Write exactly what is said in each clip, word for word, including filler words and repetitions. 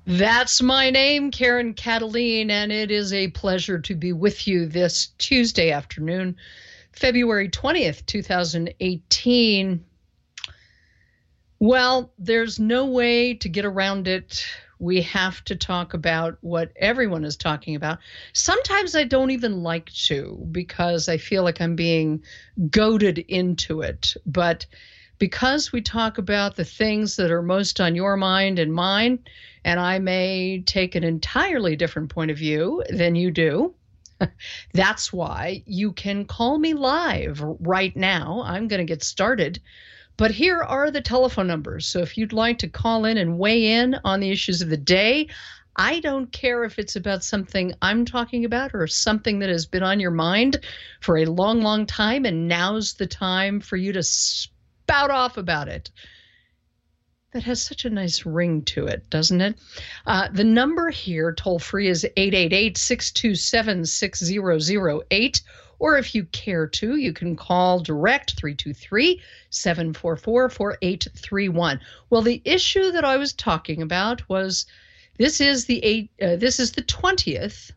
That's my name, Karen Cataline, and it is a pleasure to be with you this Tuesday afternoon, February twentieth, twenty eighteen. Well, there's no way to get around it. We have to talk about what everyone is talking about. Sometimes I don't even like to because I feel like I'm being goaded into it. But because we talk about the things that are most on your mind and mine, and I may take an entirely different point of view than you do, that's why you can call me live right now. I'm going to get started. But here are the telephone numbers. So if you'd like to call in and weigh in on the issues of the day, I don't care if it's about something I'm talking about or something that has been on your mind for a long, long time, and now's the time for you to spout off about it. That has such a nice ring to it, doesn't it? Uh, the number here, toll free, is eight eight eight, six two seven, six zero zero eight. Or if you care to, you can call direct three two three, seven four four, four eight three one. Well, the issue that I was talking about was this is the eight, uh, this is the twentieth.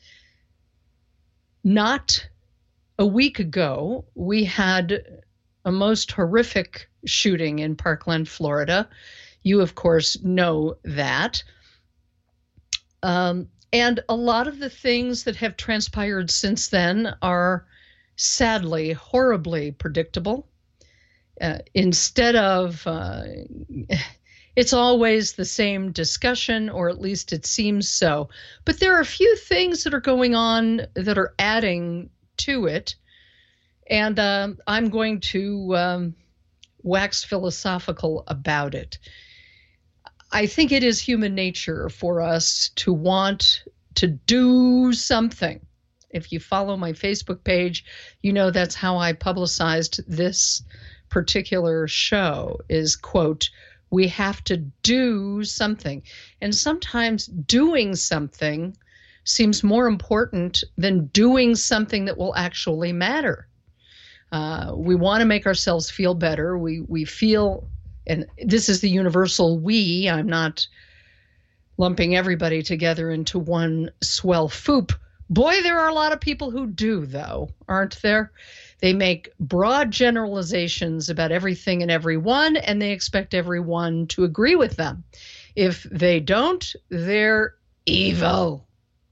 Not a week ago, we had a most horrific shooting in Parkland, Florida. You, of course, know that. Um, and a lot of the things that have transpired since then are sadly, horribly predictable. Uh, instead of, uh, it's always the same discussion, or at least it seems so. But there are a few things that are going on that are adding to it. And um, I'm going to um, wax philosophical about it. I think it is human nature for us to want to do something. If you follow my Facebook page, you know that's how I publicized this particular show is, quote, we have to do something. And sometimes doing something seems more important than doing something that will actually matter. Uh, we want to make ourselves feel better. We we feel, and this is the universal we, I'm not lumping everybody together into one swell foop. Boy, there are a lot of people who do, though, aren't there? They make broad generalizations about everything and everyone, and they expect everyone to agree with them. If they don't, they're evil.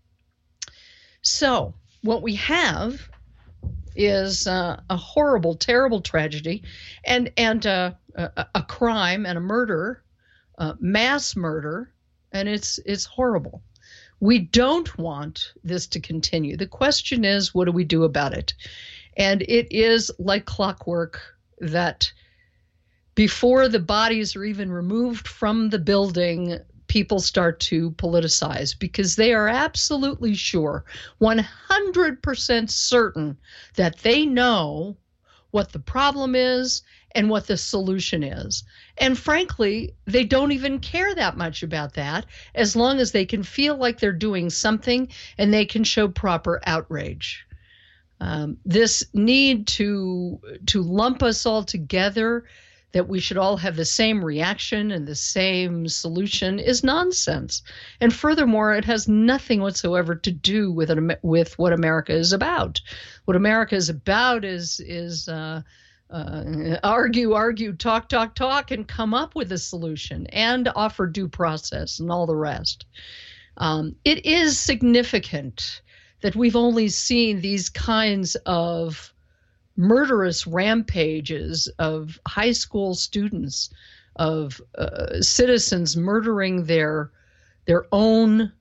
So what we have is uh, a horrible, terrible tragedy, and and uh, a, a crime and a murder, uh, mass murder, and it's it's horrible. We don't want this to continue. The question is, what do we do about it? And it is like clockwork that before the bodies are even removed from the building, people start to politicize because they are absolutely sure, one hundred percent certain that they know what the problem is and what the solution is. And frankly, they don't even care that much about that as long as they can feel like they're doing something and they can show proper outrage. Um, this need to to lump us all together, that we should all have the same reaction and the same solution, is nonsense. And furthermore, it has nothing whatsoever to do with it, with what America is about. What America is about is is uh, uh, argue, argue, talk, talk, talk, and come up with a solution and offer due process and all the rest. Um, it is significant that we've only seen these kinds of murderous rampages of high school students, of uh, citizens murdering their their own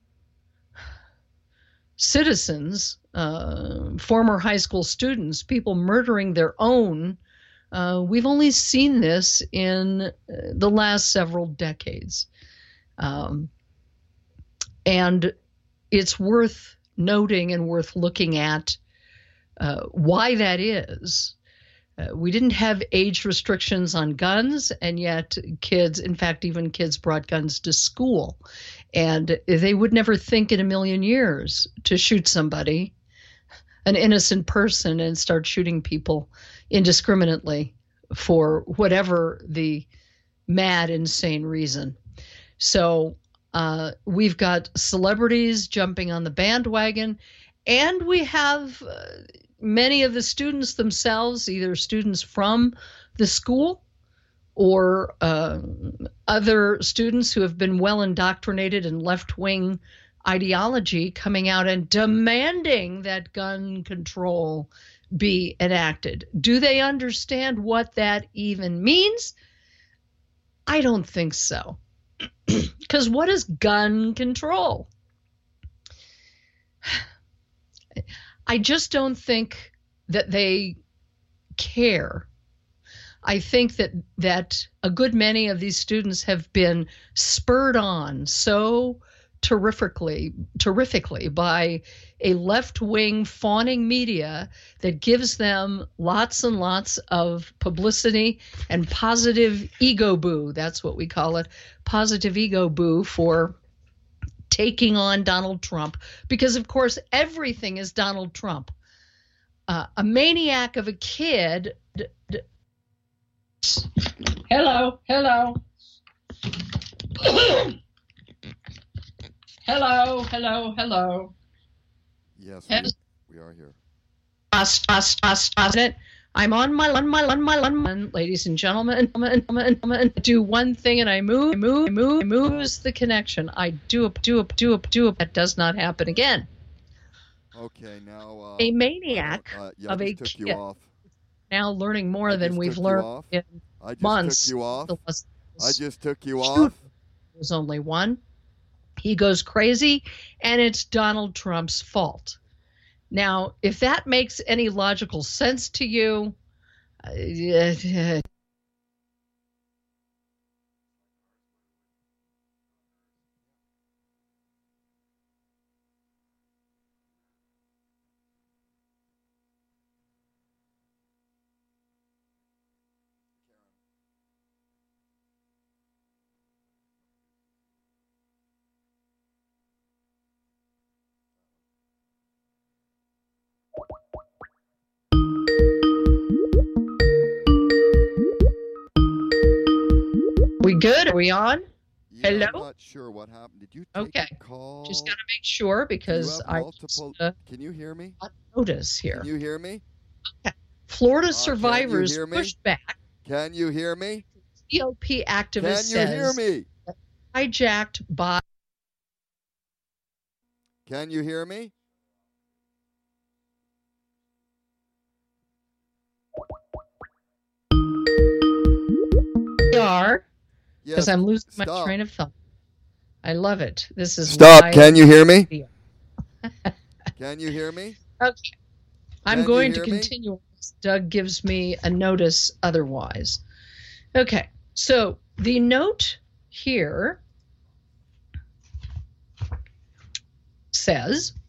citizens, uh, former high school students, people murdering their own. Uh, we've only seen this in the last several decades. Um, and it's worth noting and worth looking at uh, why that is. Uh, we didn't have age restrictions on guns, and yet kids, in fact, even kids brought guns to school. And they would never think in a million years to shoot somebody, an innocent person, and start shooting people indiscriminately for whatever the mad, insane reason. So Uh, we've got celebrities jumping on the bandwagon, and we have uh, many of the students themselves, either students from the school or uh, other students who have been well indoctrinated in left-wing ideology, coming out and demanding that gun control be enacted. Do they understand what that even means? I don't think so. Because what is gun control? I just don't think that they care. I think that that a good many of these students have been spurred on so terrifically, terrifically by a left-wing fawning media that gives them lots and lots of publicity and positive ego boo. That's what we call it, positive ego boo for taking on Donald Trump, because of course everything is Donald Trump. Uh, a maniac of a kid. D- d- hello, hello. Hello, hello, hello. Yes, we, we are here. Us, us, us, us. I'm on my, on my, on my, on my, ladies and gentlemen, I do one thing and I move, I move, I move, I move, lose the connection. I do up, do up, do up, do up. That does not happen again. Okay, now. Uh, a maniac uh, yeah, of a took kid. You off. Now learning more I than we've learned in I just months. Took you off. The I just took you shoot. off. There's only one. He goes crazy, and it's Donald Trump's fault. Now, if that makes any logical sense to you, uh, we good? Are we on? Yeah, Hello? I'm not sure what happened. Did you take Okay. a call? Just got to make sure because I multiple... just, uh, Can you hear me? notice here. Can you hear me? Okay. Florida Uh, survivors can you hear me? pushed back. Can you hear me? G O P activist Can you says hear me? hijacked by. Can you hear me? We are. Because Yes. I'm losing Stop. my train of thought. I love it. This is Stop. live Can you hear me? video. Can you hear me? Okay. I'm Can you going to hear me? continue unless Doug gives me a notice otherwise. Okay. So the note here says,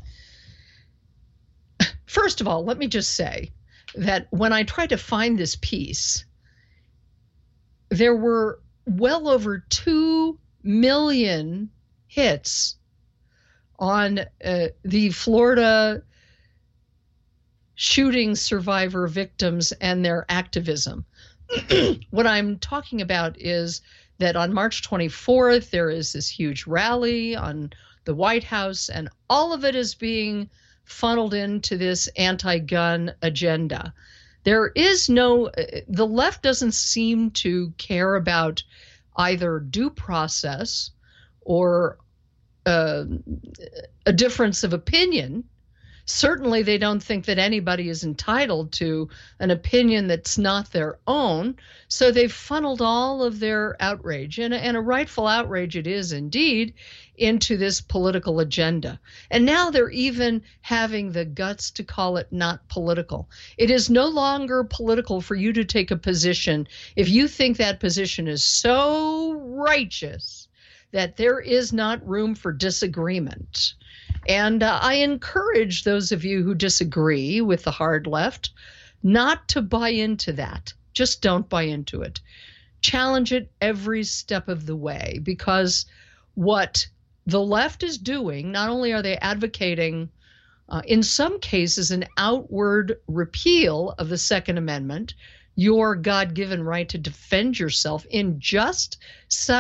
first of all, let me just say that when I tried to find this piece, there were well over two million hits on uh, the Florida shooting survivor victims and their activism. What I'm talking about is that on March twenty-fourth, there is this huge rally on the White House, and all of it is being funneled into this anti-gun agenda. There is no, the left doesn't seem to care about either due process or uh, a difference of opinion. Certainly, they don't think that anybody is entitled to an opinion that's not their own. So they've funneled all of their outrage, and, and a rightful outrage it is indeed, into this political agenda. And now they're even having the guts to call it not political. It is no longer political for you to take a position if you think that position is so righteous that there is not room for disagreement. And uh, I encourage those of you who disagree with the hard left not to buy into that. Just don't buy into it. Challenge it every step of the way, because what the left is doing, not only are they advocating, uh, in some cases, an outward repeal of the Second Amendment, your God-given right to defend yourself in just such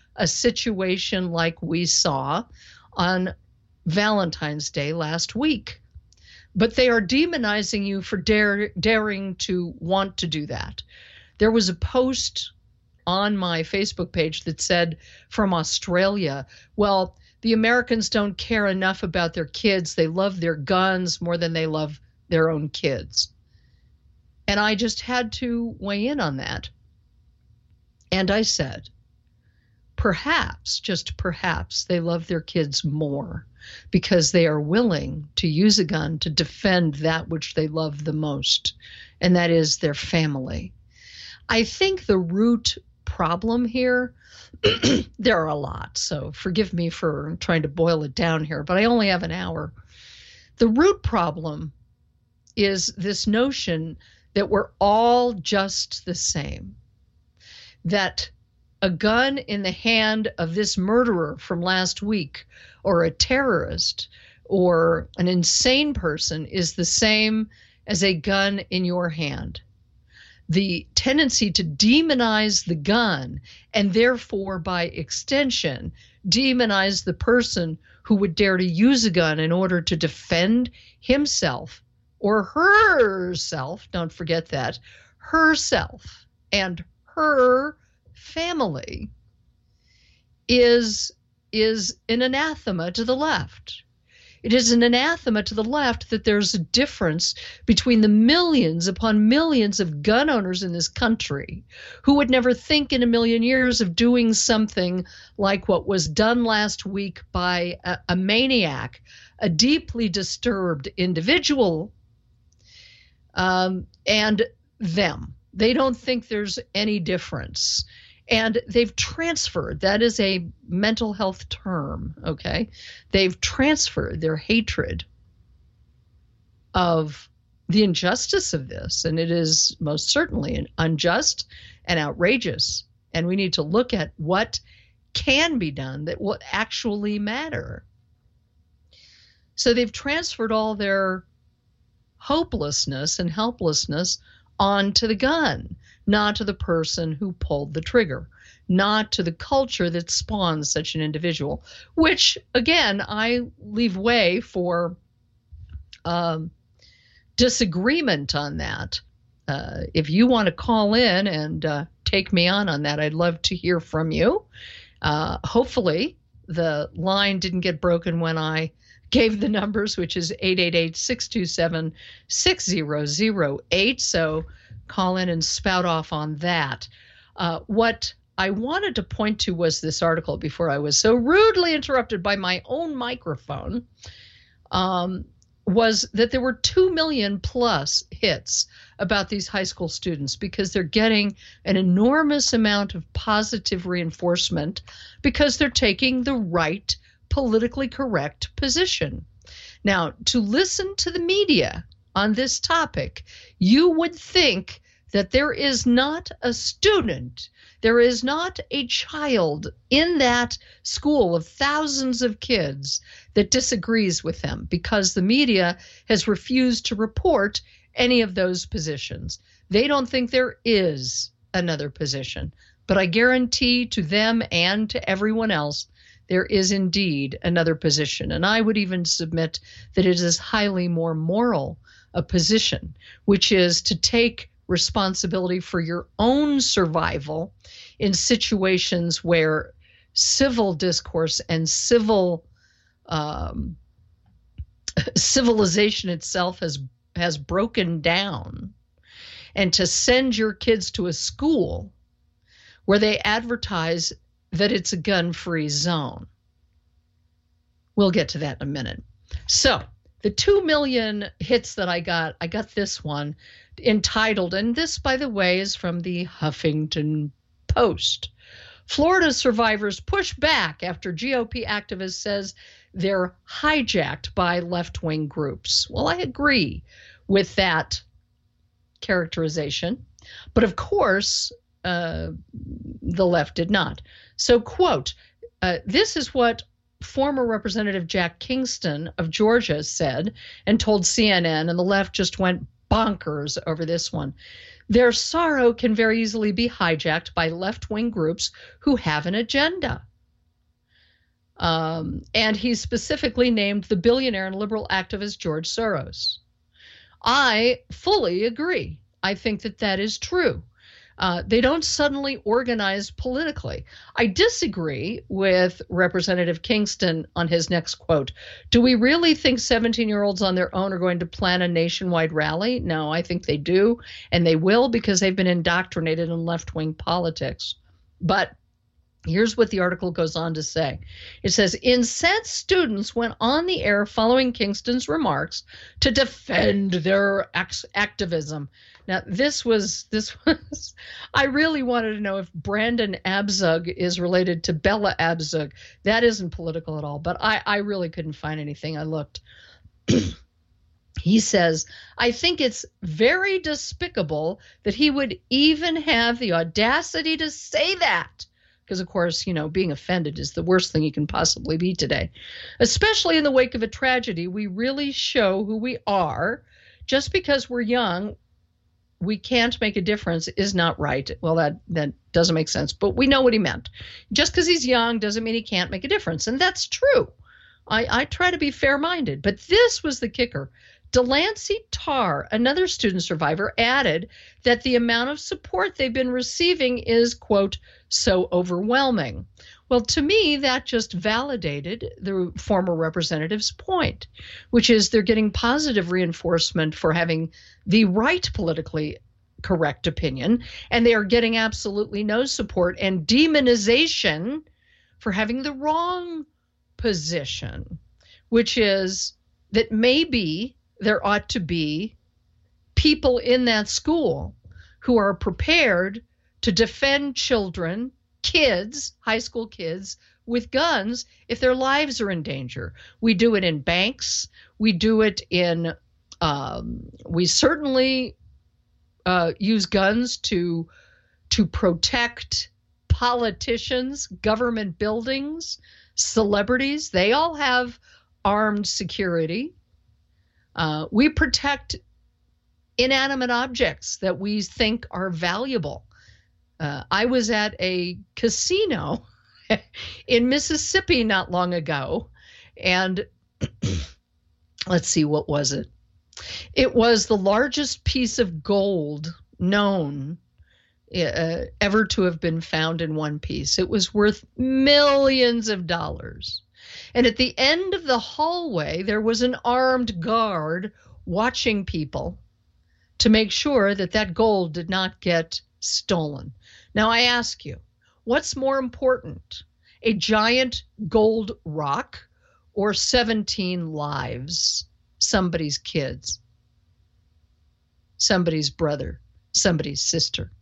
a situation like we saw on Valentine's Day last week. But they are demonizing you for dare, daring to want to do that. There was a post on my Facebook page that said from Australia, well, the Americans don't care enough about their kids. They love their guns more than they love their own kids. And I just had to weigh in on that. And I said, perhaps, just perhaps, they love their kids more because they are willing to use a gun to defend that which they love the most, and that is their family. I think the root problem here, there are a lot, so forgive me for trying to boil it down here, but I only have an hour. The root problem is this notion that we're all just the same, that a gun in the hand of this murderer from last week or a terrorist or an insane person is the same as a gun in your hand. The tendency to demonize the gun and therefore by extension demonize the person who would dare to use a gun in order to defend himself or herself, don't forget that, herself and her family is, is an anathema to the left. It is an anathema to the left that there's a difference between the millions upon millions of gun owners in this country who would never think in a million years of doing something like what was done last week by a, a maniac, a deeply disturbed individual, um, and them. They don't think there's any difference. And they've transferred, that is a mental health term, okay? They've transferred their hatred of the injustice of this, and it is most certainly unjust and outrageous. And we need to look at what can be done that will actually matter. So they've transferred all their hopelessness and helplessness onto the gun, not to the person who pulled the trigger, not to the culture that spawns such an individual, which, again, I leave way for um, disagreement on that. Uh, if you want to call in and uh, take me on on that, I'd love to hear from you. Uh, hopefully, the line didn't get broken when I gave the numbers, which is eight eight eight, six two seven, six zero zero eight. So call in and spout off on that. Uh, what I wanted to point to was this article before I was so rudely interrupted by my own microphone, um, was that there were two million plus hits about these high school students because they're getting an enormous amount of positive reinforcement because they're taking the right politically correct position. Now, to listen to the media on this topic, you would think that there is not a student, there is not a child in that school of thousands of kids that disagrees with them because the media has refused to report any of those positions. They don't think there is another position, but I guarantee to them and to everyone else, there is indeed another position. And I would even submit that it is highly more moral a position, which is to take responsibility for your own survival in situations where civil discourse and civil um, civilization itself has has broken down, and to send your kids to a school where they advertise that it's a gun-free zone. We'll get to that in a minute. So the two million hits that I got, I got this one entitled, and this, by the way, is from the Huffington Post. Florida survivors push back after G O P activist says they're hijacked by left-wing groups. Well, I agree with that characterization, but of course, uh, the left did not. So, quote, uh, this is what former Representative Jack Kingston of Georgia said and told C N N, and the left just went bonkers over this one. Their sorrow can very easily be hijacked by left-wing groups who have an agenda. Um, and he specifically named the billionaire and liberal activist George Soros. I fully agree. I think that that is true. Uh, they don't suddenly organize politically. I disagree with Representative Kingston on his next quote. Do we really think seventeen-year-olds on their own are going to plan a nationwide rally? No, I think they do, and they will because they've been indoctrinated in left-wing politics. But here's what the article goes on to say. It says, incensed students went on the air following Kingston's remarks to defend their ex- activism. Now, this was, this was, I really wanted to know if Brandon Abzug is related to Bella Abzug. That isn't political at all, but I, I really couldn't find anything. I looked. He says, I think it's very despicable that he would even have the audacity to say that. Because, of course, you know, being offended is the worst thing you can possibly be today. Especially in the wake of a tragedy, we really show who we are. Just because we're young, we can't make a difference is not right. Well, that, that doesn't make sense, but we know what he meant. Just because he's young doesn't mean he can't make a difference, and that's true. I, I try to be fair-minded, but this was the kicker. Delancey Tarr, another student survivor, added that the amount of support they've been receiving is, quote, so overwhelming. Well, to me, that just validated the former representative's point, which is they're getting positive reinforcement for having the right politically correct opinion, and they are getting absolutely no support and demonization for having the wrong position, which is that maybe there ought to be people in that school who are prepared to defend children, kids, high school kids, with guns if their lives are in danger. We do it in banks. We do it in, um, we certainly uh, use guns to, to protect politicians, government buildings, celebrities. They all have armed security. Uh, we protect inanimate objects that we think are valuable. Uh, I was at a casino in Mississippi not long ago, and let's see, what was it? It was the largest piece of gold known uh, ever to have been found in one piece. It was worth millions of dollars. And at the end of the hallway, there was an armed guard watching people to make sure that that gold did not get stolen. Now, I ask you, what's more important, a giant gold rock or seventeen lives, somebody's kids, somebody's brother, somebody's sister?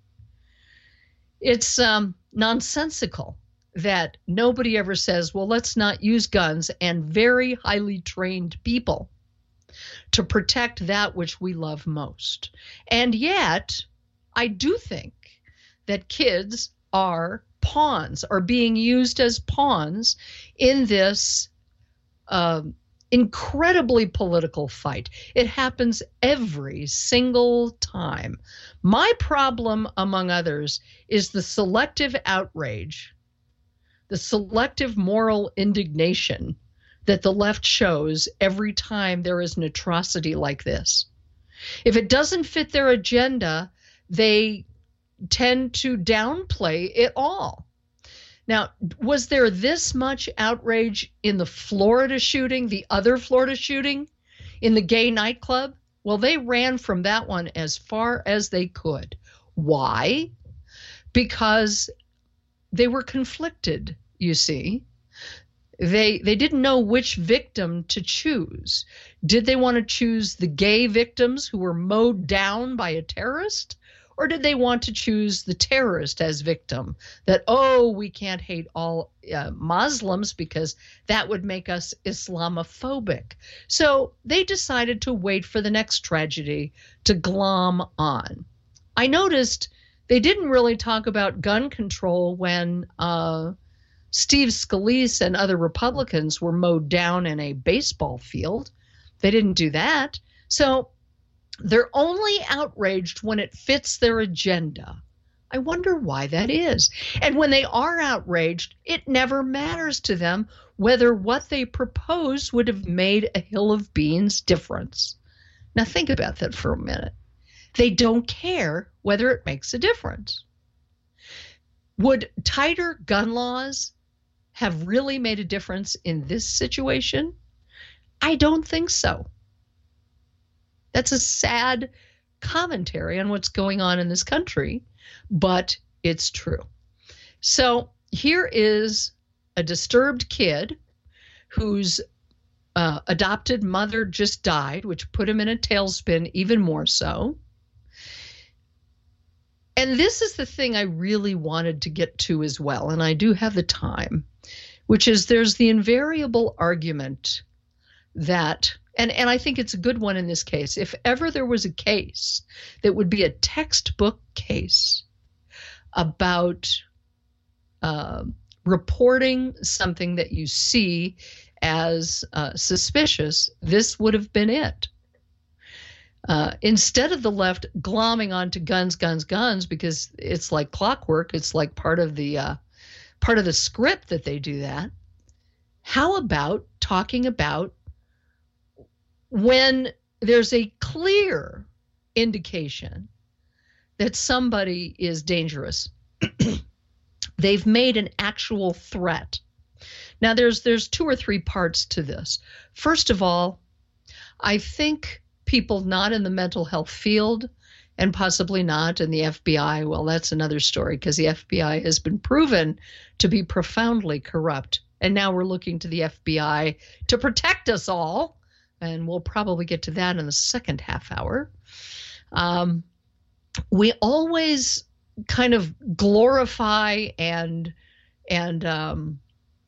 It's um, nonsensical that nobody ever says, well, let's not use guns and very highly trained people to protect that which we love most. And yet, I do think that kids are pawns, are being used as pawns in this uh, incredibly political fight. It happens every single time. My problem, among others, is the selective outrage, the selective moral indignation that the left shows every time there is an atrocity like this. If it doesn't fit their agenda, they tend to downplay it all. Now, was there this much outrage in the Florida shooting, the other Florida shooting, in the gay nightclub? Well, they ran from that one as far as they could. Why? Because they were conflicted, you see. They they didn't know which victim to choose. Did they want to choose the gay victims who were mowed down by a terrorist? Or did they want to choose the terrorist as victim? That, oh, we can't hate all uh, Muslims because that would make us Islamophobic. So they decided to wait for the next tragedy to glom on. I noticed they didn't really talk about gun control when uh, Steve Scalise and other Republicans were mowed down in a baseball field. They didn't do that. So They're only outraged when it fits their agenda. I wonder why that is. And when they are outraged, it never matters to them whether what they propose would have made a hill of beans difference. Now think about that for a minute. They don't care whether it makes a difference. Would tighter gun laws have really made a difference in this situation? I don't think so. That's a sad commentary on what's going on in this country, but it's true. So here is a disturbed kid whose uh, adopted mother just died, which put him in a tailspin even more so. And this is the thing I really wanted to get to as well, and I do have the time, which is there's the invariable argument that, and, and I think it's a good one in this case, if ever there was a case that would be a textbook case about uh, reporting something that you see as uh, suspicious, this would have been it. Uh, instead of the left glomming onto guns, guns, guns, because it's like clockwork, it's like part of the uh, part of the script that they do that. How about talking about when there's a clear indication that somebody is dangerous? They've made an actual threat. Now, there's there's two or three parts to this. First of all, I think people not in the mental health field and possibly not in the F B I, well, that's another story because the F B I has been proven to be profoundly corrupt. And now we're looking to the F B I to protect us all. And we'll probably get to that in the second half hour. Um, we always kind of glorify and and um,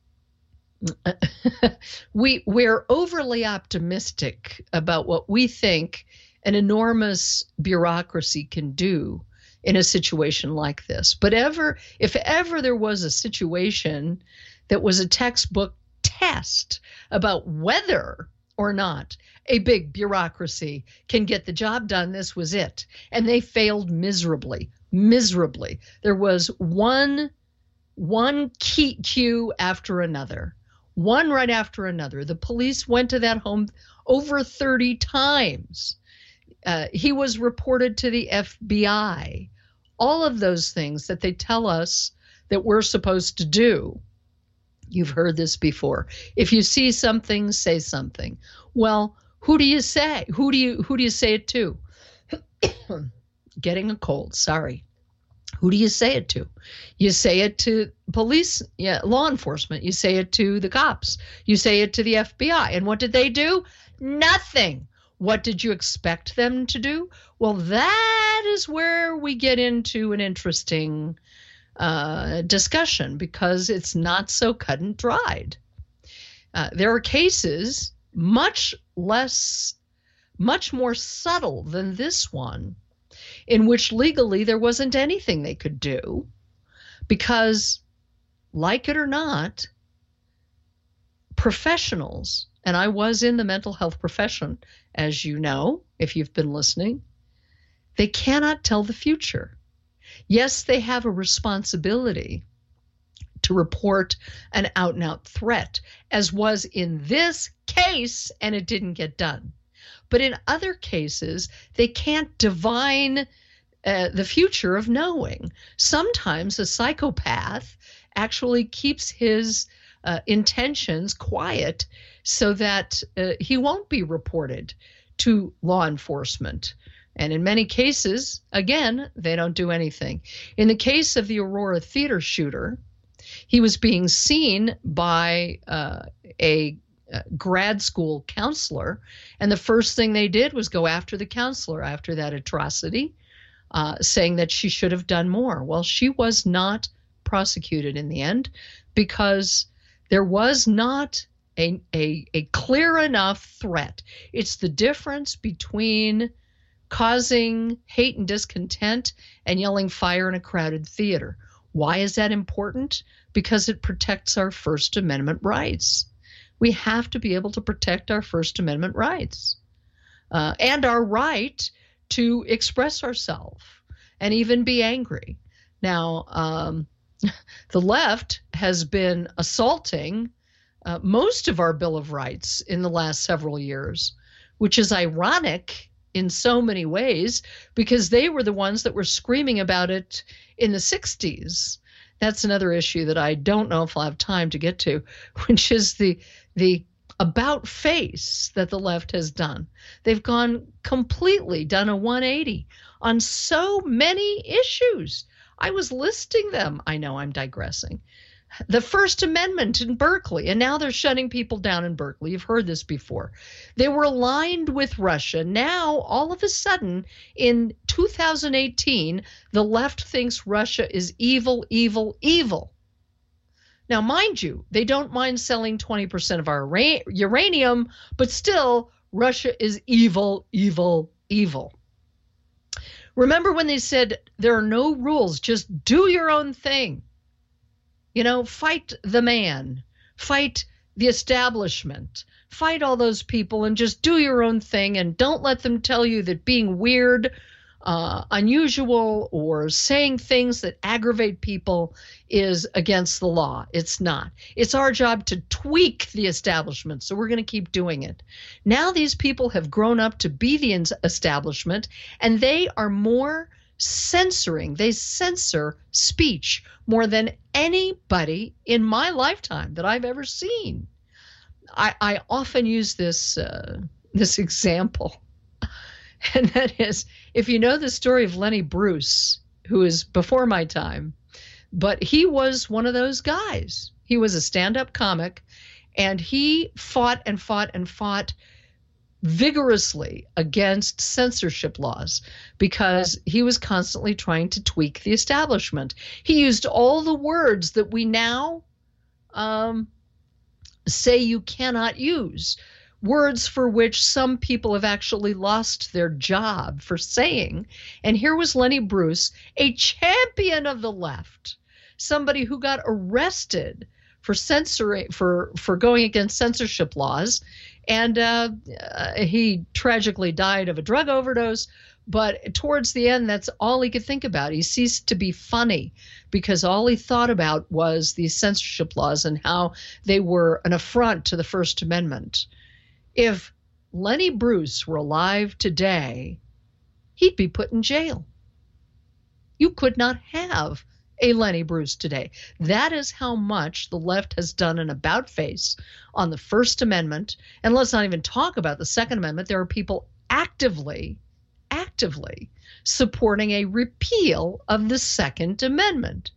we we're overly optimistic about what we think an enormous bureaucracy can do in a situation like this. But ever, if ever there was a situation that was a textbook test about whether or not a big bureaucracy can get the job done, this was it. And they failed miserably, miserably. There was one, one key cue after another, one right after another. The police went to that home over thirty times. Uh, he was reported to the F B I. All of those things that they tell us that we're supposed to do. You've heard this before. If you see something, say something. Well, who do you say? Who do you who do you say it to? Getting a cold, sorry. Who do you say it to? You say it to police, yeah, law enforcement. You say it to the cops. You say it to the F B I. And what did they do? Nothing. What did you expect them to do? Well, that is where we get into an interesting uh, discussion because it's not so cut and dried. Uh, there are cases much less, much more subtle than this one, in which legally there wasn't anything they could do because, like it or not, professionals, and I was in the mental health profession, as you know, if you've been listening, they cannot tell the future. Yes, they have a responsibility to report an out-and-out threat, as was in this case, and it didn't get done. But in other cases, they can't divine uh, the future of knowing. Sometimes a psychopath actually keeps his uh, intentions quiet so that uh, he won't be reported to law enforcement. And in many cases, again, they don't do anything. In the case of the Aurora Theater shooter, he was being seen by uh, a Uh, grad school counselor, and the first thing they did was go after the counselor after that atrocity, uh, saying that she should have done more. Well, she was not prosecuted in the end because there was not a, a, a clear enough threat. It's the difference between causing hate and discontent and yelling fire in a crowded theater. Why is that important? Because it protects our First Amendment rights. We have to be able to protect our First Amendment rights uh, and our right to express ourselves and even be angry. Now, um, the left has been assaulting uh, most of our Bill of Rights in the last several years, which is ironic in so many ways because they were the ones that were screaming about it in the sixties. That's another issue that I don't know if I'll have time to get to, which is the the about face that the left has done. They've gone completely, done a one eighty on so many issues. I was listing them. I know I'm digressing. The First Amendment in Berkeley, and now they're shutting people down in Berkeley. You've heard this before. They were aligned with Russia. Now, all of a sudden, in two thousand eighteen, the left thinks Russia is evil, evil, evil. Now, mind you, they don't mind selling twenty percent of our uranium, but still, Russia is evil, evil, evil. Remember when they said there are no rules, just do your own thing? You know, fight the man, fight the establishment, fight all those people and just do your own thing and don't let them tell you that being weird, uh, unusual, or saying things that aggravate people is against the law. It's not. It's our job to tweak the establishment, so we're going to keep doing it. Now these people have grown up to be the establishment, and they are more censoring. They censor speech more than anybody in my lifetime that I've ever seen. I, I often use this uh, this example, and that is, if you know the story of Lenny Bruce, who is before my time, but he was one of those guys. He was a stand-up comic, and he fought and fought and fought vigorously against censorship laws because he was constantly trying to tweak the establishment. He used all the words that we now um, say you cannot use, words for which some people have actually lost their job for saying. And here was Lenny Bruce, a champion of the left, somebody who got arrested for censoring, for, for going against censorship laws. And uh, uh, he tragically died of a drug overdose. But towards the end, that's all he could think about. He ceased to be funny because all he thought about was these censorship laws and how they were an affront to the First Amendment. If Lenny Bruce were alive today, he'd be put in jail. You could not have a Lenny Bruce today. That is how much the left has done an about face on the First Amendment. And let's not even talk about the Second Amendment. There are people actively, actively supporting a repeal of the Second Amendment.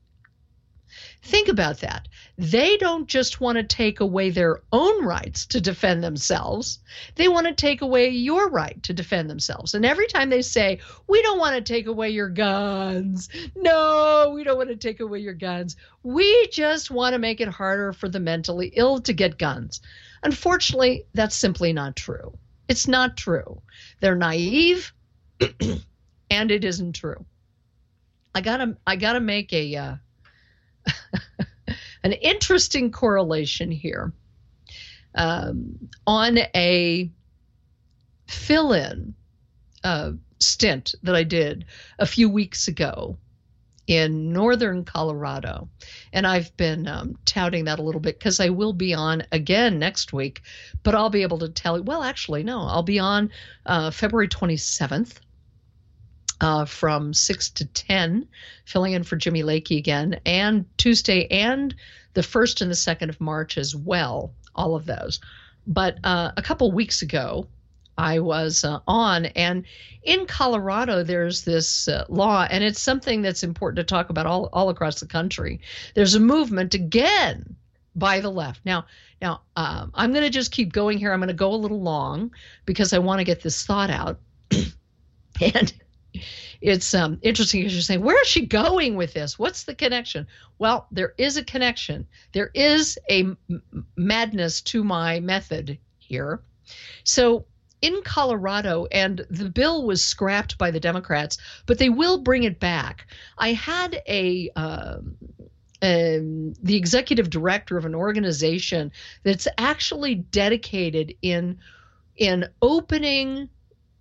Think about that. They don't just want to take away their own rights to defend themselves. They want to take away your right to defend themselves. And every time they say, we don't want to take away your guns. No, we don't want to take away your guns. We just want to make it harder for the mentally ill to get guns. Unfortunately, that's simply not true. It's not true. They're naive, and it isn't true. I gotta, I gotta make a... Uh, an interesting correlation here um, on a fill-in uh, stint that I did a few weeks ago in northern Colorado. And I've been um, touting that a little bit because I will be on again next week, but I'll be able to tell you, well, actually, no, I'll be on uh, February twenty-seventh. Uh, from six to ten, filling in for Jimmy Lakey again, and Tuesday and the first and the second of March as well, all of those. But uh, a couple weeks ago, I was uh, on, and in Colorado, there's this uh, law, and it's something that's important to talk about all, all across the country. There's a movement again by the left. Now, now um, I'm going to just keep going here. I'm going to go a little long because I want to get this thought out. And it's um, interesting because you're saying, where is she going with this? What's the connection? Well, there is a connection. There is a m- madness to my method here. So in Colorado, and the bill was scrapped by the Democrats, but they will bring it back. I had a um, um, the executive director of an organization that's actually dedicated in in opening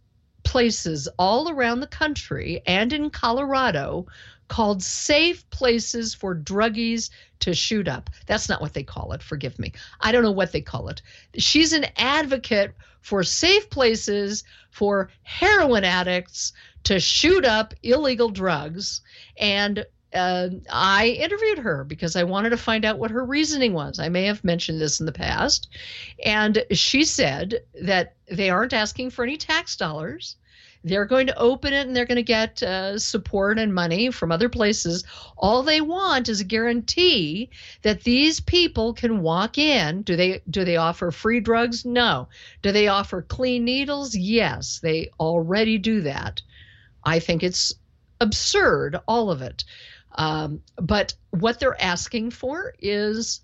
places all around the country and in Colorado called safe places for druggies to shoot up. That's not what they call it. Forgive me. I don't know what they call it. She's an advocate for safe places for heroin addicts to shoot up illegal drugs. And uh, I interviewed her because I wanted to find out what her reasoning was. I may have mentioned this in the past. And she said that they aren't asking for any tax dollars. They're going to open it and they're going to get uh, support and money from other places. All they want is a guarantee that these people can walk in. Do they do they offer free drugs? No. Do they offer clean needles? Yes, they already do that. I think it's absurd, all of it. Um, but what they're asking for is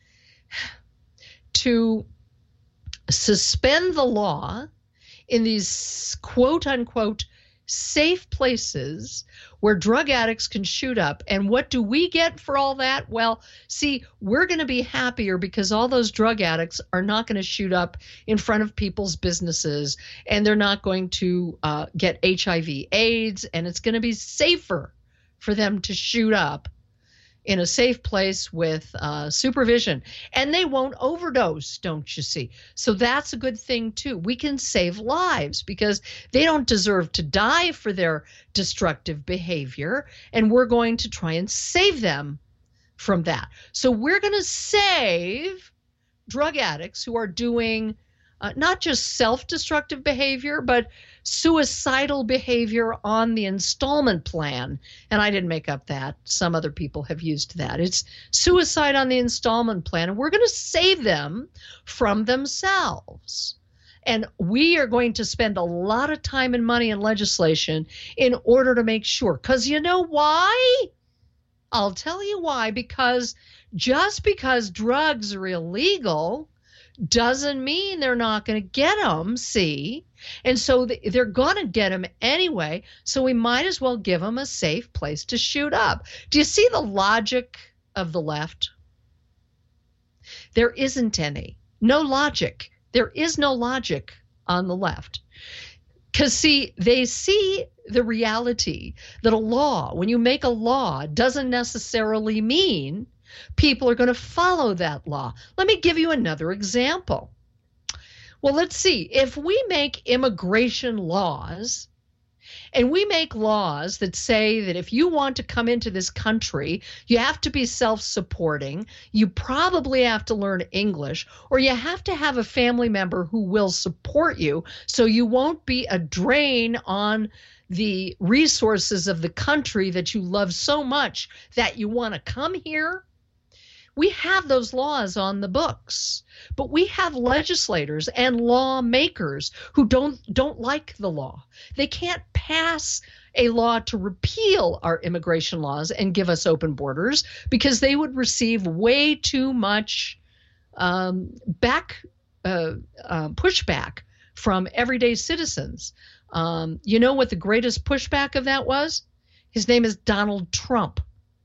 to suspend the law in these quote unquote safe places where drug addicts can shoot up. And what do we get for all that? Well, see, we're going to be happier because all those drug addicts are not going to shoot up in front of people's businesses, and they're not going to uh, get H I V AIDS, and it's going to be safer for them to shoot up in a safe place with uh, supervision. And they won't overdose, don't you see? So that's a good thing, too. We can save lives because they don't deserve to die for their destructive behavior, and we're going to try and save them from that. So we're going to save drug addicts who are doing uh, not just self-destructive behavior, but suicidal behavior on the installment plan. And I didn't make up that. Some other people have used that. It's suicide on the installment plan. And we're going to save them from themselves. And we are going to spend a lot of time and money in legislation in order to make sure. Because you know why? I'll tell you why. Because just because drugs are illegal doesn't mean they're not going to get them, see? And so they're going to get them anyway, so we might as well give them a safe place to shoot up. Do you see the logic of the left? There isn't any. No logic. There is no logic on the left. Because, see, they see the reality that a law, when you make a law, doesn't necessarily mean people are going to follow that law. Let me give you another example. Well, let's see. If we make immigration laws, and we make laws that say that if you want to come into this country, you have to be self-supporting, you probably have to learn English, or you have to have a family member who will support you so you won't be a drain on the resources of the country that you love so much that you want to come here. We have those laws on the books, but we have legislators and lawmakers who don't don't like the law. They can't pass a law to repeal our immigration laws and give us open borders because they would receive way too much um, back uh, uh, pushback from everyday citizens. Um, you know what the greatest pushback of that was? His name is Donald Trump.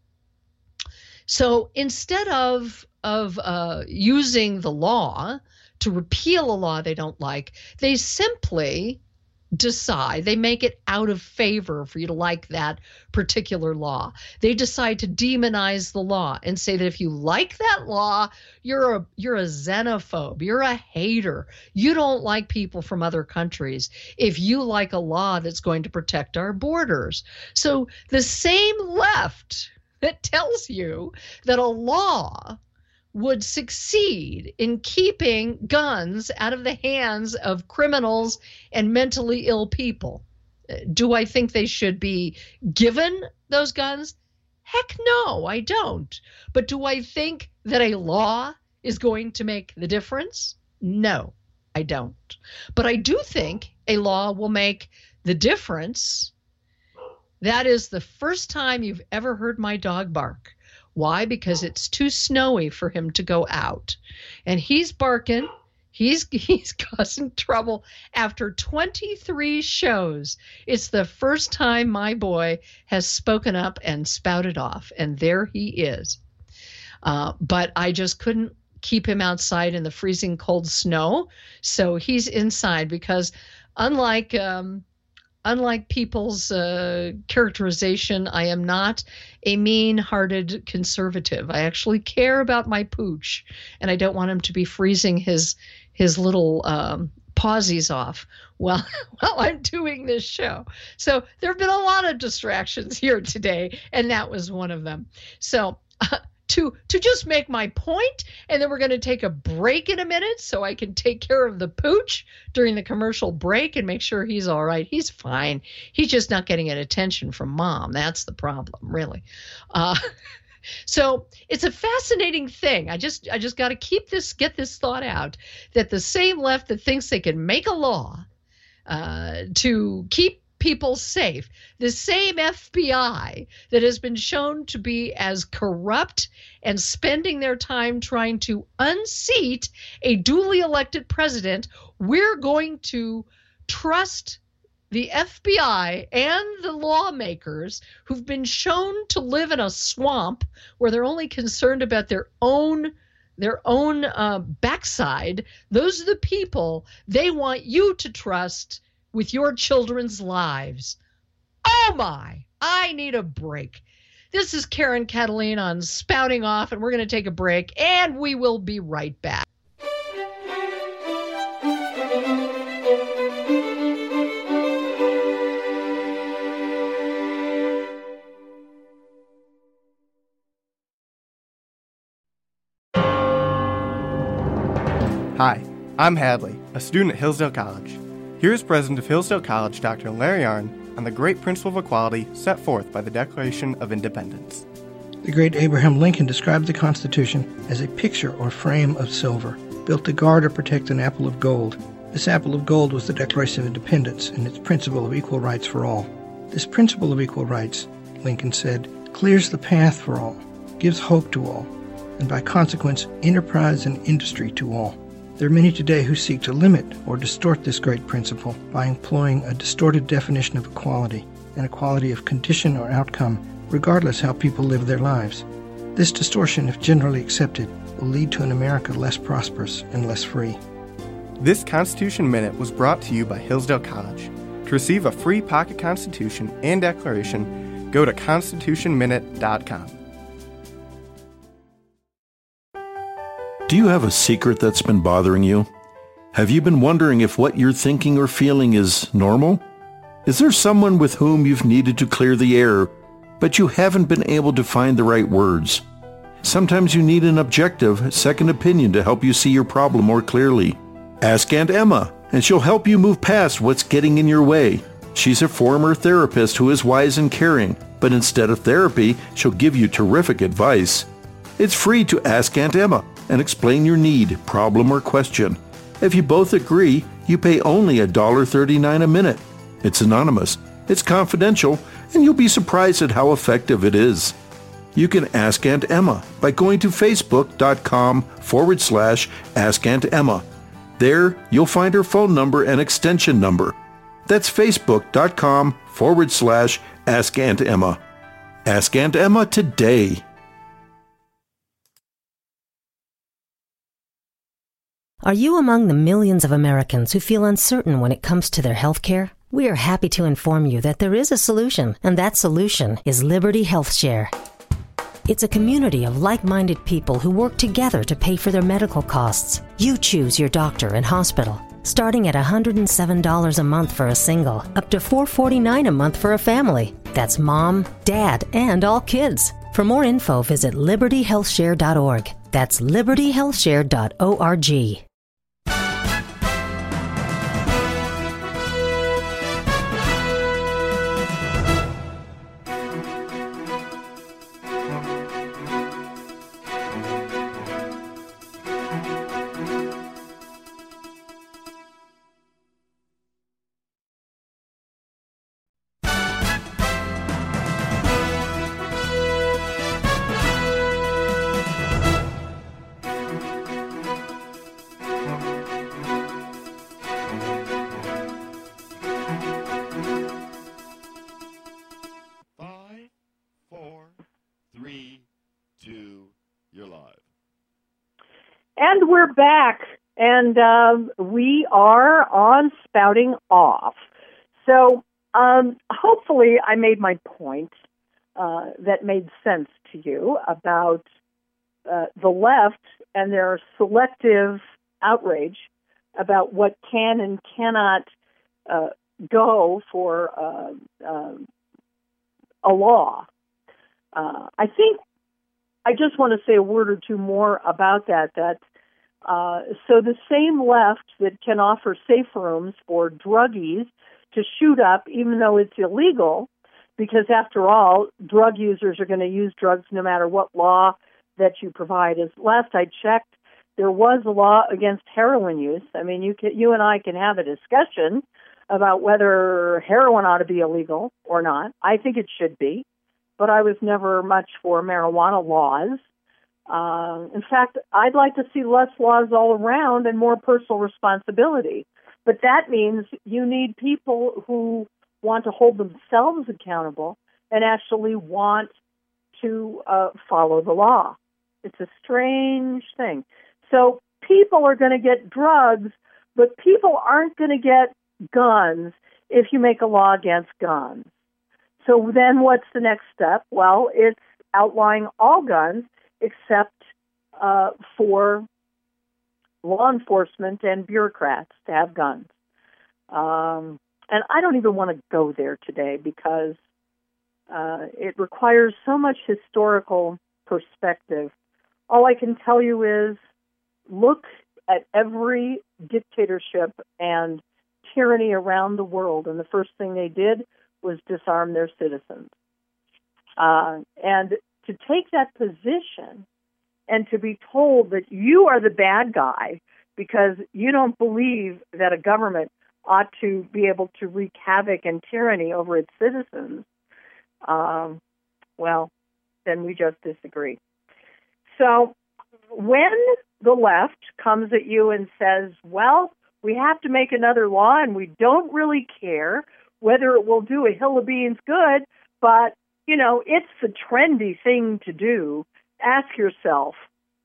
So instead of of uh, using the law to repeal a law they don't like, they simply decide, they make it out of favor for you to like that particular law. They decide to demonize the law and say that if you like that law, you're a you're a xenophobe, you're a hater, you don't like people from other countries if you like a law that's going to protect our borders. So the same left that tells you that a law would succeed in keeping guns out of the hands of criminals and mentally ill people. Do I think they should be given those guns? Heck no, I don't. But do I think that a law is going to make the difference? No, I don't. But I do think a law will make the difference. That is the first time you've ever heard my dog bark. Why? Because it's too snowy for him to go out. And he's barking. He's he's causing trouble after twenty-three shows. It's the first time my boy has spoken up and spouted off. And there he is. Uh, but I just couldn't keep him outside in the freezing cold snow. So he's inside because unlike... Um, unlike people's uh, characterization, I am not a mean-hearted conservative. I actually care about my pooch, and I don't want him to be freezing his his little um, pawsies off while while I'm doing this show. So there have been a lot of distractions here today, and that was one of them. So uh, to to just make my point, and then we're going to take a break in a minute so I can take care of the pooch during the commercial break and make sure he's all right. He's fine. He's just not getting an attention from mom. That's the problem, really. Uh, so it's a fascinating thing. I just I just got to keep this, get this thought out, that the same left that thinks they can make a law uh, to keep people safe, the same F B I that has been shown to be as corrupt and spending their time trying to unseat a duly elected president, we're going to trust the F B I and the lawmakers who've been shown to live in a swamp where they're only concerned about their own their own uh, backside. Those are the people they want you to trust with your children's lives. Oh my, I need a break. This is Karen Kataline on Spouting Off, and we're going to take a break, and we will be right back. Hi, I'm Hadley, a student at Hillsdale College. Here's President of Hillsdale College, Doctor Larry Arnn, on the great principle of equality set forth by the Declaration of Independence. The great Abraham Lincoln described the Constitution as a picture or frame of silver, built to guard or protect an apple of gold. This apple of gold was the Declaration of Independence and its principle of equal rights for all. This principle of equal rights, Lincoln said, clears the path for all, gives hope to all, and by consequence, enterprise and industry to all. There are many today who seek to limit or distort this great principle by employing a distorted definition of equality, an equality of condition or outcome, regardless how people live their lives. This distortion, if generally accepted, will lead to an America less prosperous and less free. This Constitution Minute was brought to you by Hillsdale College. To receive a free pocket Constitution and Declaration, go to constitution minute dot com. Do you have a secret that's been bothering you? Have you been wondering if what you're thinking or feeling is normal? Is there someone with whom you've needed to clear the air, but you haven't been able to find the right words? Sometimes you need an objective, second opinion to help you see your problem more clearly. Ask Aunt Emma, and she'll help you move past what's getting in your way. She's a former therapist who is wise and caring, but instead of therapy, she'll give you terrific advice. It's free to ask Aunt Emma and explain your need, problem, or question. If you both agree, you pay only one dollar and thirty-nine cents a minute. It's anonymous, it's confidential, and you'll be surprised at how effective it is. You can ask Aunt Emma by going to facebook.com forward slash Ask Aunt Emma. There, you'll find her phone number and extension number. That's facebook.com forward slash Ask Aunt Emma. Ask Aunt Emma today. Are you among the millions of Americans who feel uncertain when it comes to their health care? We are happy to inform you that there is a solution, and that solution is Liberty Health Share. It's a community of like-minded people who work together to pay for their medical costs. You choose your doctor and hospital, starting at one hundred seven dollars a month for a single, up to four hundred forty-nine dollars a month for a family. That's mom, dad, and all kids. For more info, visit liberty health share dot org. That's liberty health share dot org. And we're back, and uh, we are on Spouting Off. So um, hopefully I made my point uh, that made sense to you about uh, the left and their selective outrage about what can and cannot uh, go for uh, uh, a law. Uh, I think I just want to say a word or two more about that. That uh, so the same left that can offer safe rooms for druggies to shoot up, even though it's illegal, because after all, drug users are going to use drugs no matter what law that you provide. As last I checked, there was a law against heroin use. I mean, you can, you and I can have a discussion about whether heroin ought to be illegal or not. I think it should be, but I was never much for marijuana laws. Uh, in fact, I'd like to see less laws all around and more personal responsibility. But that means you need people who want to hold themselves accountable and actually want to uh, follow the law. It's a strange thing. So people are going to get drugs, but people aren't going to get guns if you make a law against guns. So then what's the next step? Well, it's outlawing all guns except uh, for law enforcement and bureaucrats to have guns. Um, and I don't even want to go there today because uh, it requires so much historical perspective. All I can tell you is look at every dictatorship and tyranny around the world, and the first thing they did was disarm their citizens. Uh, and to take that position and to be told that you are the bad guy because you don't believe that a government ought to be able to wreak havoc and tyranny over its citizens, um, well, then we just disagree. So when the left comes at you and says, well, we have to make another law and we don't really care whether it will do a hill of beans good, but, you know, it's the trendy thing to do, ask yourself,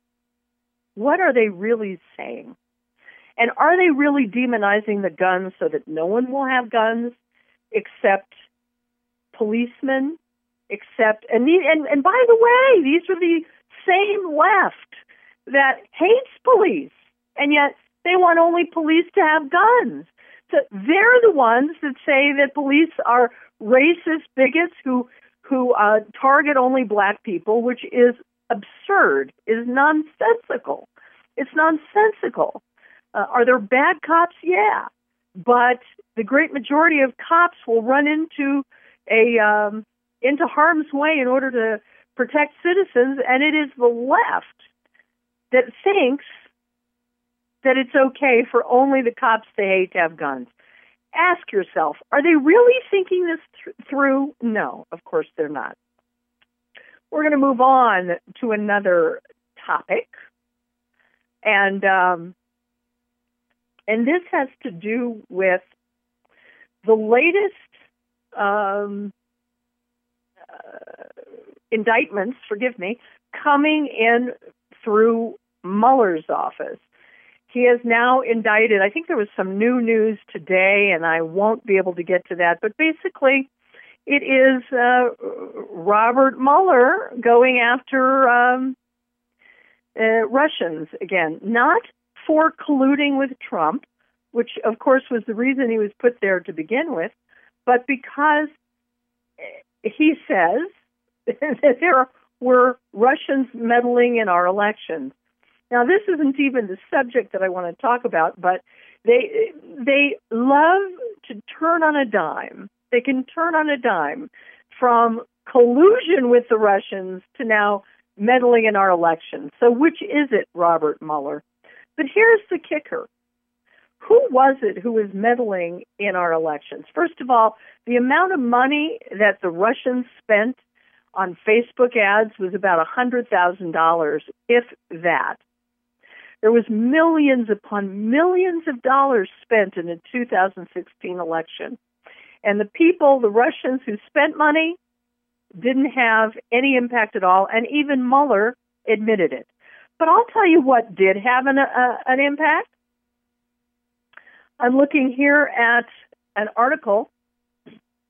what are they really saying? And are they really demonizing the guns so that no one will have guns except policemen, except, and, the, and, and by the way, these are the same left that hates police, and yet they want only police to have guns. So they're the ones that say that police are racist bigots who who uh, target only black people, which is absurd, is nonsensical. It's nonsensical. Uh, are there bad cops? Yeah. But the great majority of cops will run into a um, into harm's way in order to protect citizens, and it is the left that thinks that it's okay for only the cops they hate to have guns. Ask yourself, are they really thinking this th- through? No, of course they're not. We're going to move on to another topic, and um, and this has to do with the latest um, uh, indictments, forgive me, coming in through Mueller's office. He has now indicted, I think there was some new news today, and I won't be able to get to that, but basically it is uh, Robert Mueller going after um, uh, Russians again, not for colluding with Trump, which of course was the reason he was put there to begin with, but because he says that there were Russians meddling in our elections. Now, this isn't even the subject that I want to talk about, but they they love to turn on a dime. They can turn on a dime from collusion with the Russians to now meddling in our elections. So which is it, Robert Mueller? But here's the kicker. Who was it who was meddling in our elections? First of all, the amount of money that the Russians spent on Facebook ads was about one hundred thousand dollars, if that. There was millions upon millions of dollars spent in the two thousand sixteen election. And the people, the Russians who spent money, didn't have any impact at all, and even Mueller admitted it. But I'll tell you what did have an, uh, an impact. I'm looking here at an article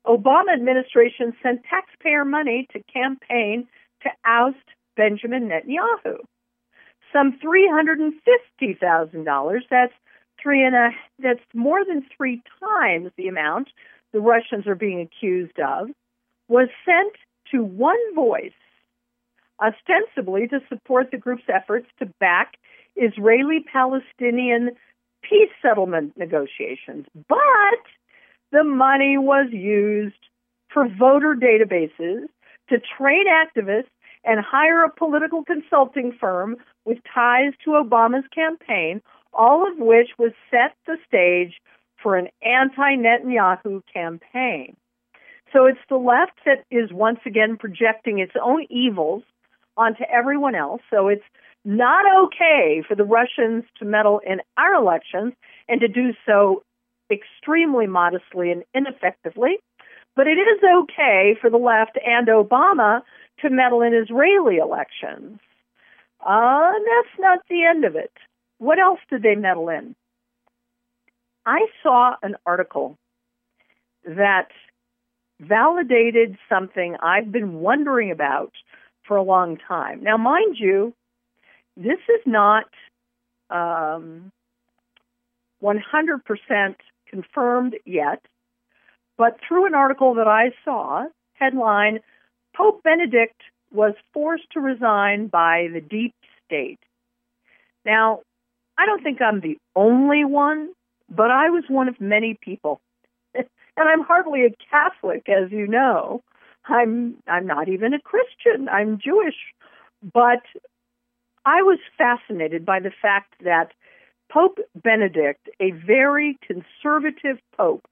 Obama administration sent taxpayer money to campaign to oust Benjamin Netanyahu. Some three hundred fifty thousand dollars, that's three and a, that's more than three times the amount the Russians are being accused of, was sent to One Voice, ostensibly to support the group's efforts to back Israeli-Palestinian peace settlement negotiations. But the money was used for voter databases, to train activists, and hire a political consulting firm with ties to Obama's campaign, all of which was set the stage for an anti-Netanyahu campaign. So it's the left that is once again projecting its own evils onto everyone else. So it's not okay for the Russians to meddle in our elections and to do so extremely modestly and ineffectively. But it is okay for the left and Obama to meddle in Israeli elections. Uh, that's not the end of it. What else did they meddle in? I saw an article that validated something I've been wondering about for a long time. Now, mind you, this is not um, one hundred percent confirmed yet, but through an article that I saw, headline, Pope Benedict was forced to resign by the deep state. Now, I don't think I'm the only one, but I was one of many people. And I'm hardly a Catholic, as you know. I'm I'm not even a Christian. I'm Jewish. But I was fascinated by the fact that Pope Benedict, a very conservative pope,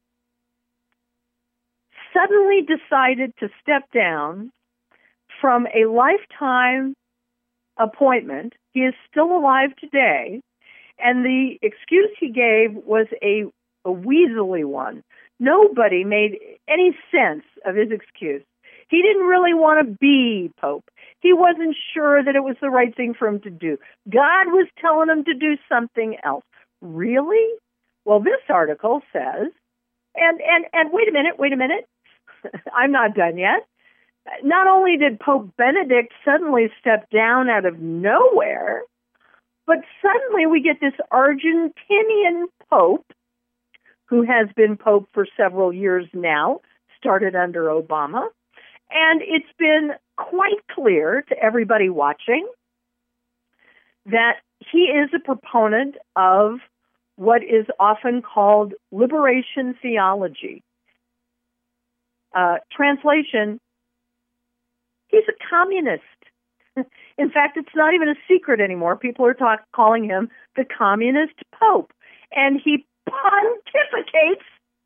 suddenly decided to step down from a lifetime appointment. He is still alive today, and the excuse he gave was a, a weaselly one. Nobody made any sense of his excuse. He didn't really want to be pope. He wasn't sure that it was the right thing for him to do. God was telling him to do something else. Really? Well, this article says, and, and, and wait a minute, wait a minute. I'm not done yet. Not only did Pope Benedict suddenly step down out of nowhere, but suddenly we get this Argentinian pope who has been pope for several years now, started under Obama. And it's been quite clear to everybody watching that he is a proponent of what is often called liberation theology. Uh, translation, he's a communist. In fact, it's not even a secret anymore. People are talk, calling him the communist pope. And he pontificates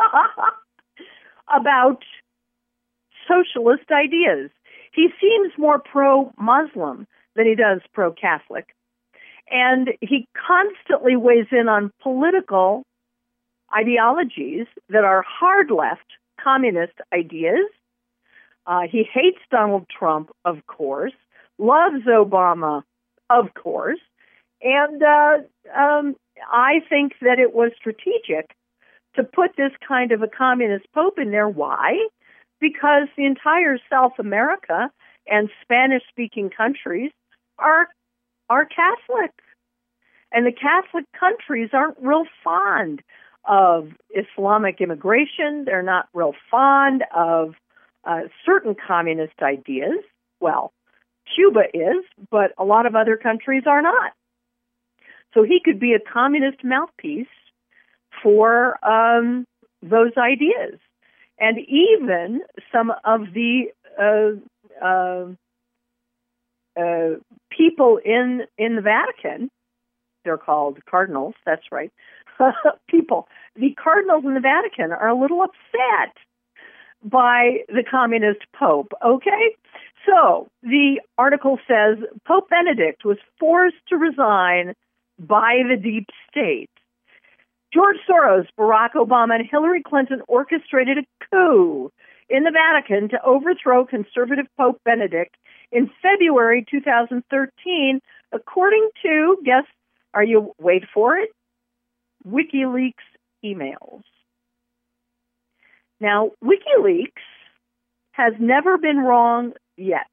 about socialist ideas. He seems more pro-Muslim than he does pro-Catholic. And he constantly weighs in on political ideologies that are hard left communist ideas. Uh, he hates Donald Trump, of course, loves Obama, of course. And uh, um, I think that it was strategic to put this kind of a communist pope in there. Why? Because the entire South America and Spanish-speaking countries are are Catholic. And the Catholic countries aren't real fond of Islamic immigration. They're not real fond of uh, certain communist ideas. Well, Cuba is, but a lot of other countries are not. So he could be a communist mouthpiece for um, those ideas. And even some of the uh, uh, uh, people in in the Vatican, they're called cardinals, that's right, people, the cardinals in the Vatican are a little upset by the communist pope, okay? So the article says Pope Benedict was forced to resign by the deep state. George Soros, Barack Obama, and Hillary Clinton orchestrated a coup in the Vatican to overthrow conservative Pope Benedict in February two thousand thirteen, according to, guess, are you, wait for it, WikiLeaks emails. Now, WikiLeaks has never been wrong yet.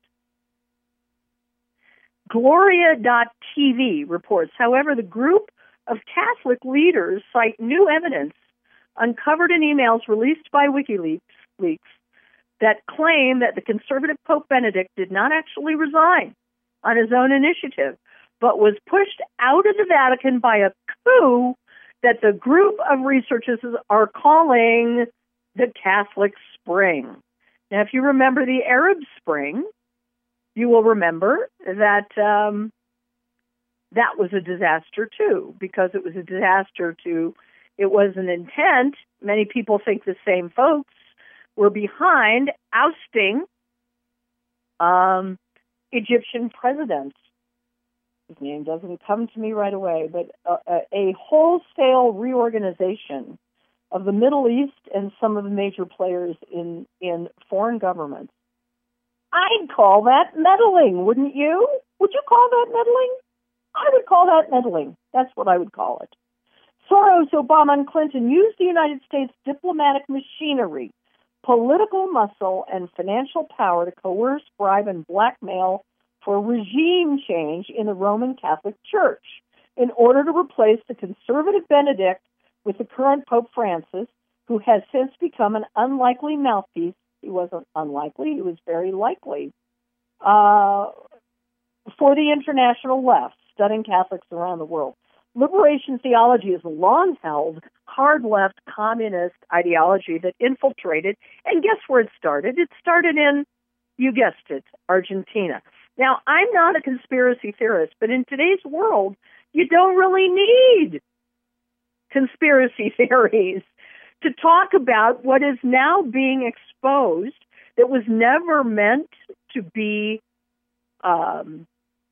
Gloria dot T V reports, however, the group of Catholic leaders cite new evidence uncovered in emails released by WikiLeaks leaks, that claim that the conservative Pope Benedict did not actually resign on his own initiative, but was pushed out of the Vatican by a coup that the group of researchers are calling the Catholic Spring. Now, if you remember the Arab Spring, you will remember that um, that was a disaster too, because it was a disaster to, it was an intent. Many people think the same folks were behind ousting um, Egyptian president. His name doesn't come to me right away, but a, a wholesale reorganization of the Middle East and some of the major players in, in foreign governments. I'd call that meddling, wouldn't you? Would you call that meddling? I would call that meddling. That's what I would call it. Soros, Obama, and Clinton used the United States diplomatic machinery, political muscle, and financial power to coerce, bribe, and blackmail for regime change in the Roman Catholic Church in order to replace the conservative Benedict with the current Pope Francis, who has since become an unlikely mouthpiece. He wasn't unlikely, he was very likely, uh, for the international left, studying Catholics around the world. Liberation theology is a long-held, hard-left communist ideology that infiltrated, and guess where it started? It started in, you guessed it, Argentina. Now, I'm not a conspiracy theorist, but in today's world, you don't really need conspiracy theories to talk about what is now being exposed that was never meant to be um,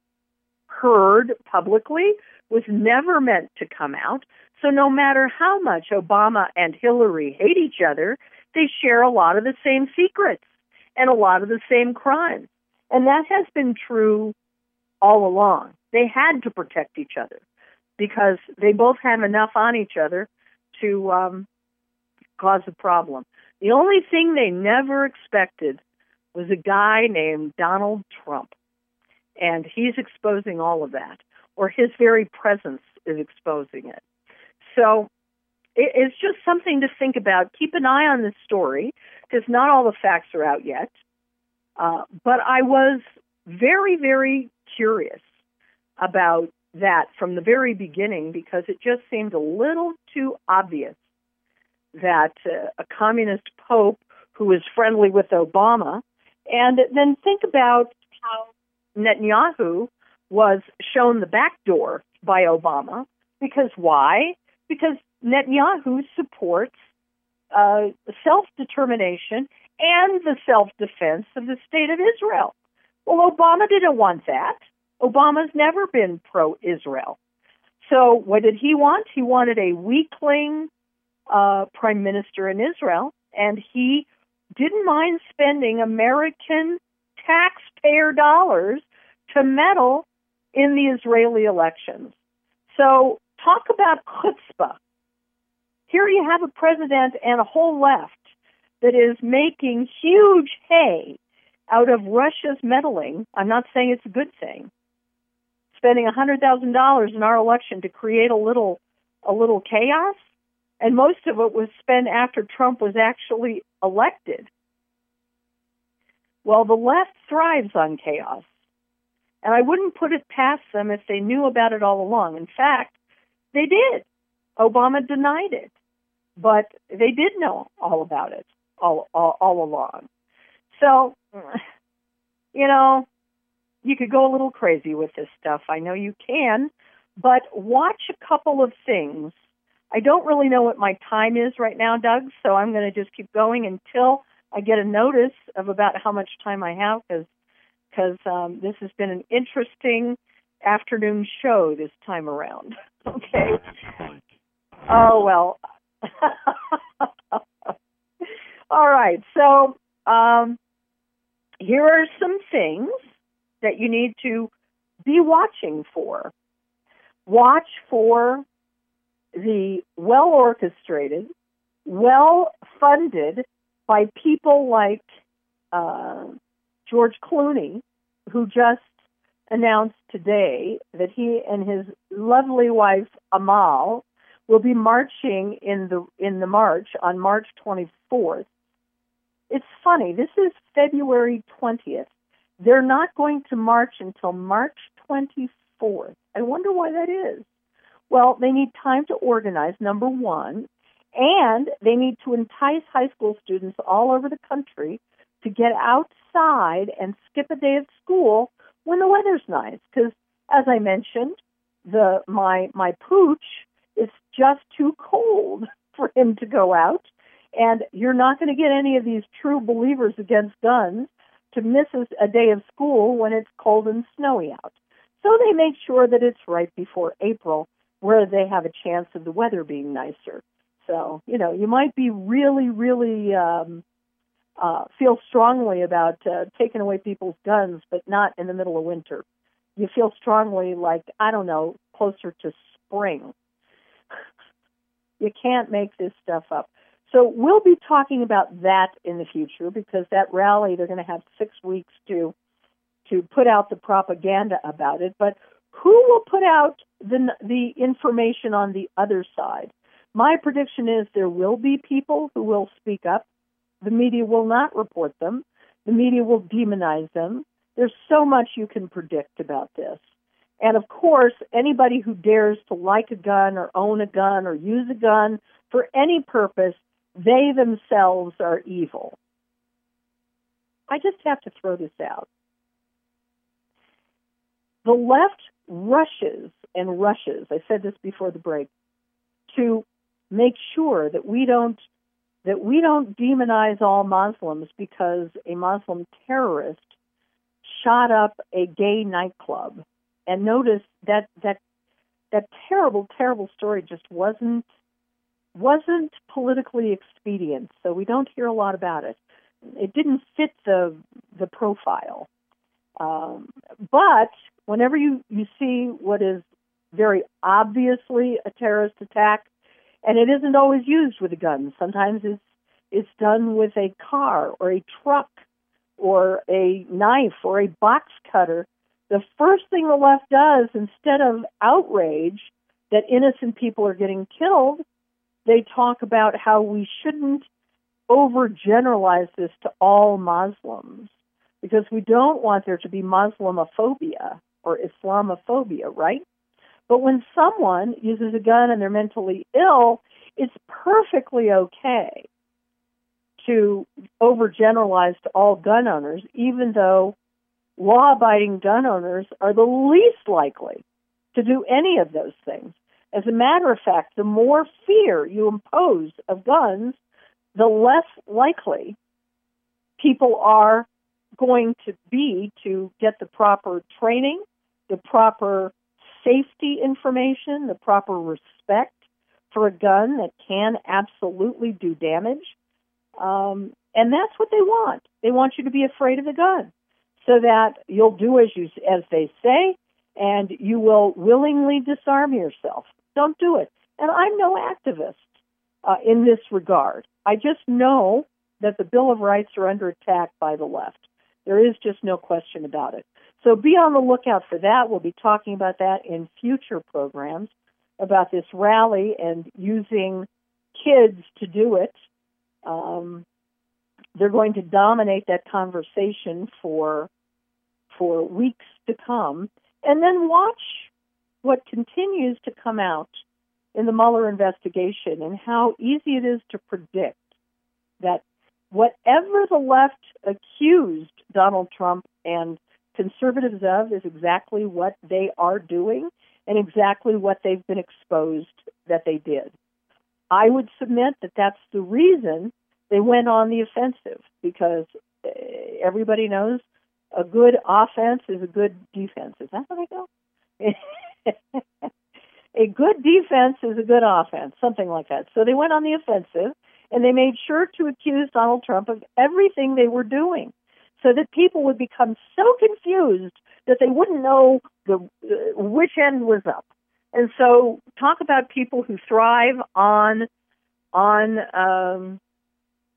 heard publicly, was never meant to come out. So no matter how much Obama and Hillary hate each other, they share a lot of the same secrets and a lot of the same crimes. And that has been true all along. They had to protect each other because they both have enough on each other to um, cause a problem. The only thing they never expected was a guy named Donald Trump. And he's exposing all of that, or his very presence is exposing it. So it, it's just something to think about. Keep an eye on this story, because not all the facts are out yet. Uh, but I was very, very curious about that from the very beginning, because it just seemed a little too obvious that uh, a communist pope who is friendly with Obama, and then think about how Netanyahu was shown the back door by Obama. Because why? Because Netanyahu supports uh, self-determination and the self-defense of the state of Israel. Well, Obama didn't want that. Obama's never been pro-Israel. So what did he want? He wanted a weakling uh, prime minister in Israel, and he didn't mind spending American taxpayer dollars to meddle in the Israeli elections. So talk about chutzpah. Here you have a president and a whole left that is making huge hay out of Russia's meddling. I'm not saying it's a good thing. Spending one hundred thousand dollars in our election to create a little a little chaos, and most of it was spent after Trump was actually elected. Well, the left thrives on chaos, and I wouldn't put it past them if they knew about it all along. In fact, they did. Obama denied it, but they did know all about it all, all, all along. So, you know, you could go a little crazy with this stuff. I know you can, but watch a couple of things. I don't really know what my time is right now, Doug, so I'm going to just keep going until I get a notice of about how much time I have, because because um, this has been an interesting afternoon show this time around. Okay. Oh, well. All right. So um, here are some things that you need to be watching for. Watch for the well-orchestrated, well-funded by people like uh, George Clooney, who just announced today that he and his lovely wife Amal will be marching in the in the march on March twenty-fourth. It's funny. This is February twentieth. They're not going to march until March twenty-fourth. I wonder why that is. Well, they need time to organize, number one, and they need to entice high school students all over the country to get outside and skip a day of school when the weather's nice. Because, as I mentioned, the my my pooch is just too cold for him to go out, and you're not going to get any of these true believers against guns to miss a day of school when it's cold and snowy out. So they make sure that it's right before April, where they have a chance of the weather being nicer. So, you know, you might be really, really um, uh, feel strongly about uh, taking away people's guns, but not in the middle of winter. You feel strongly like, I don't know, closer to spring. You can't make this stuff up. So we'll be talking about that in the future, because that rally, they're going to have six weeks to to put out the propaganda about it. But who will put out the the information on the other side? My prediction is there will be people who will speak up. The media will not report them. The media will demonize them. There's so much you can predict about this. And, of course, anybody who dares to like a gun or own a gun or use a gun for any purpose, they themselves are evil. I just have to throw this out. The left rushes and rushes, I said this before the break, to make sure that we don't that we don't demonize all Muslims because a Muslim terrorist shot up a gay nightclub. And notice that that that terrible, terrible story just wasn't wasn't politically expedient, so we don't hear a lot about it. It didn't fit the the profile. Um, but whenever you, you see what is very obviously a terrorist attack, and it isn't always used with a gun. Sometimes it's it's done with a car or a truck or a knife or a box cutter. The first thing the left does, instead of outrage that innocent people are getting killed, they talk about how we shouldn't overgeneralize this to all Muslims, because we don't want there to be Islamophobia or Islamophobia, right? But when someone uses a gun and they're mentally ill, it's perfectly okay to overgeneralize to all gun owners, even though law-abiding gun owners are the least likely to do any of those things. As a matter of fact, the more fear you impose of guns, the less likely people are going to be to get the proper training, the proper safety information, the proper respect for a gun that can absolutely do damage. Um, and that's what they want. They want you to be afraid of the gun so that you'll do as you as they say, and you will willingly disarm yourself. Don't do it. And I'm no activist uh, in this regard. I just know that the Bill of Rights are under attack by the left. There is just no question about it. So be on the lookout for that. We'll be talking about that in future programs, about this rally and using kids to do it. Um, they're going to dominate that conversation for for weeks to come. And then watch what continues to come out in the Mueller investigation and how easy it is to predict that whatever the left accused Donald Trump and conservatives of is exactly what they are doing and exactly what they've been exposed that they did. I would submit that that's the reason they went on the offensive, because everybody knows a good offense is a good defense. Is that what I go? A good defense is a good offense, something like that. So they went on the offensive, and they made sure to accuse Donald Trump of everything they were doing, so that people would become so confused that they wouldn't know the uh, which end was up. And so, talk about people who thrive on on um,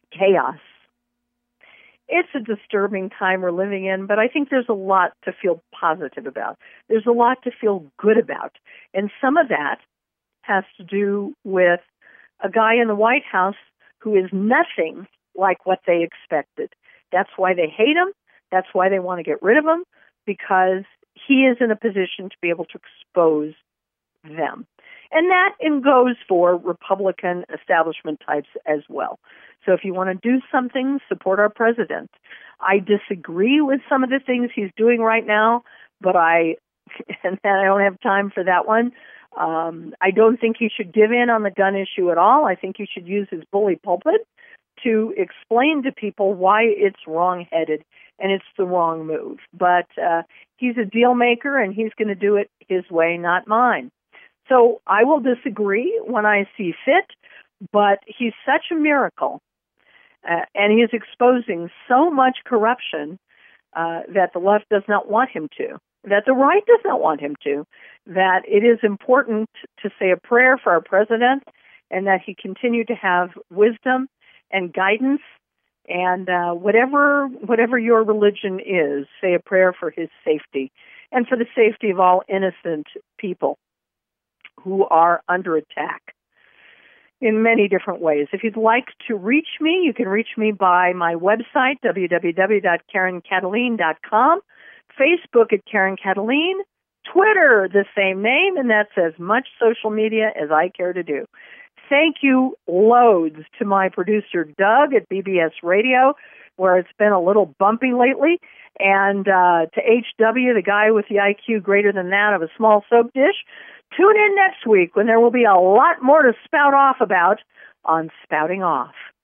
chaos. It's a disturbing time we're living in, but I think there's a lot to feel positive about. There's a lot to feel good about. And some of that has to do with a guy in the White House who is nothing like what they expected. That's why they hate him. That's why they want to get rid of him, because he is in a position to be able to expose them. And that in goes for Republican establishment types as well. So if you want to do something, support our president. I disagree with some of the things he's doing right now, but I, and I don't have time for that one. Um, I don't think he should give in on the gun issue at all. I think he should use his bully pulpit to explain to people why it's wrong-headed and it's the wrong move. But uh, he's a deal maker, and he's going to do it his way, not mine. So I will disagree when I see fit, but he's such a miracle, uh, and he is exposing so much corruption uh, that the left does not want him to, that the right does not want him to, that it is important to say a prayer for our president and that he continue to have wisdom and guidance, and uh, whatever whatever your religion is, say a prayer for his safety and for the safety of all innocent people who are under attack in many different ways. If you'd like to reach me, you can reach me by my website, w w w dot karen kataline dot com, Facebook at Karen Kataline, Twitter, the same name, and that's as much social media as I care to do. Thank you loads to my producer, Doug, at B B S Radio, where it's been a little bumpy lately, and uh, to H W, the guy with the I Q greater than that of a small soap dish. Tune in next week when there will be a lot more to spout off about on Spouting Off.